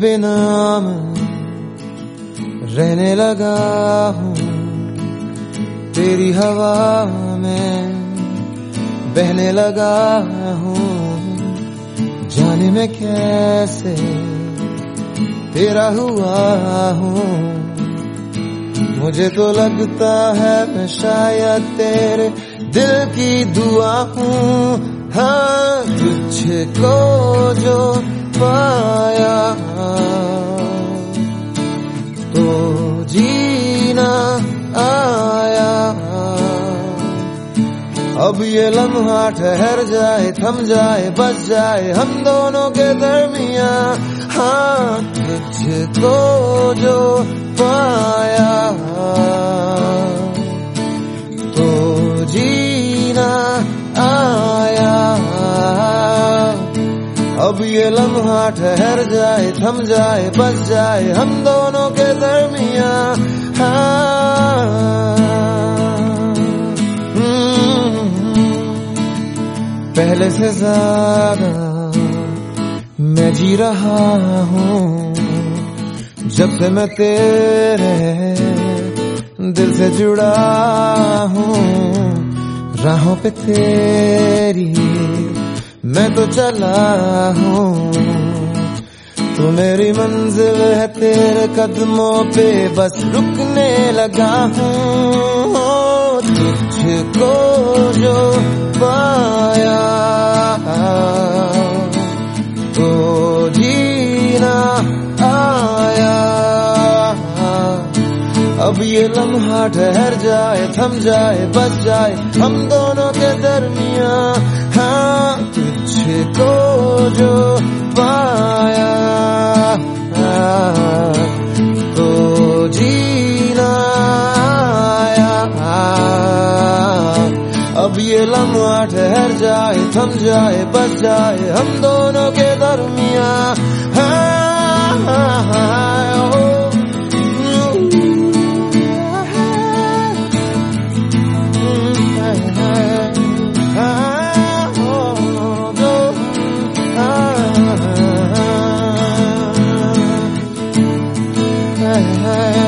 बिना मैं रहने लगा हूँ, तेरी हवा में बहने लगा हूँ। जाने मैं कैसे तेरा हुआ हूँ, मुझे तो लगता है मैं शायद तेरे दिल की दुआ हूँ। हाँ, तुझको जो पाया तो जीना आया। अब ये लम्हा ठहर जाए, थम जाए, बस जाए हम दोनों के दरमियाँ। हाँ, तुझको जो पाया तो जीना आया। अब ये लम्हा ठहर जाए, थम जाए, बस जाए हम दोनों के दरमियाँ। पहले से ज्यादा मैं जी रहा हूँ, जब से मैं तेरे दिल से जुड़ा हूँ। राहों पे तेरी मैं तो चला हूँ, तू मेरी मंजिल है, तेरे कदमों पे बस रुकने लगा हूँ। तुझको जो पाया तो जीना आया। अब ये लम्हा ठहर जाए, थम जाए, बस जाए हम दोनों के दरमियाँ। हाँ, तुझको जो पाया तो जीना आया। अब ये लम्हा ठहर जाए, थम जाए, बस जाए हम दोनों के दरमियाँ। Hey, hey.